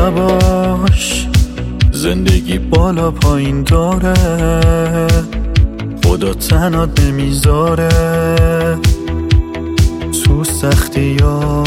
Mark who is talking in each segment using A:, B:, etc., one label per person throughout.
A: نباش. زندگی بالا پایین داره، خدا تنات نمیذاره. تو سختی ها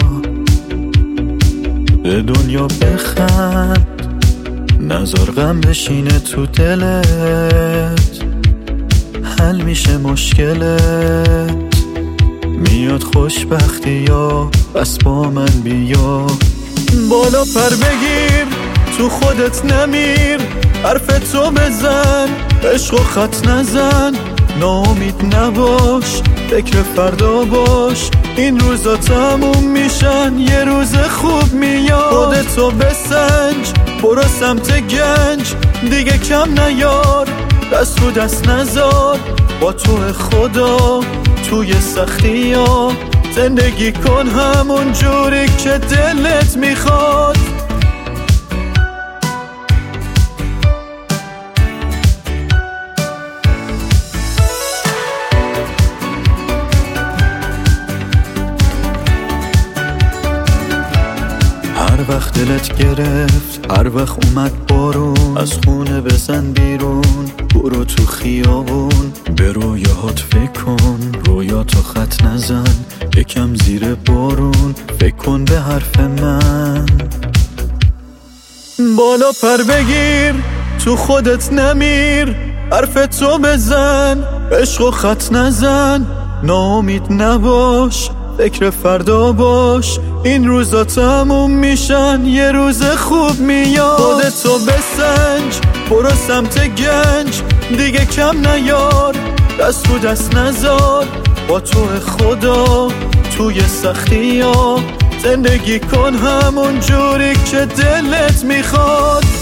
A: به دنیا بخند، نذار غم بشینه تو دلت. حل میشه مشکلت، میاد خوشبختی ها، بس با من بیا. بالا پر بگیر، تو خودت نمیر، حرف تو بزن، عشق و خط نزن. ناامید نباش، فکر فردا باش، این روزا تموم میشن، یه روز خوب میاد. خودتو بسنج، برو سمت گنج، دیگه کم نیار، دست رو دست نزار. با تو خدا توی سختی ها زندگی کن همون جوری که دلت میخواد. هر وقت دلت گرفت، هر وقت اومد بارون، از خونه بزن بیرون، برو تو خیابون، به رویاهات فکر کن، رویاتو خط نزن، یکم زیر بارون، فکر کن به حرف من. بالا پر بگیر، تو خودت نمیر، حرف تو بزن، عشق و خط نزن. ناامید نباش، فکر فردا باش، این روزا تموم میشن، یه روز خوب میاد. خودتو بسنج، برو سمت گنج، دیگه کم نیار، دست رو دست نزار. با تو خدا توی سختی ها زندگی کن همون جوری که دلت میخواد.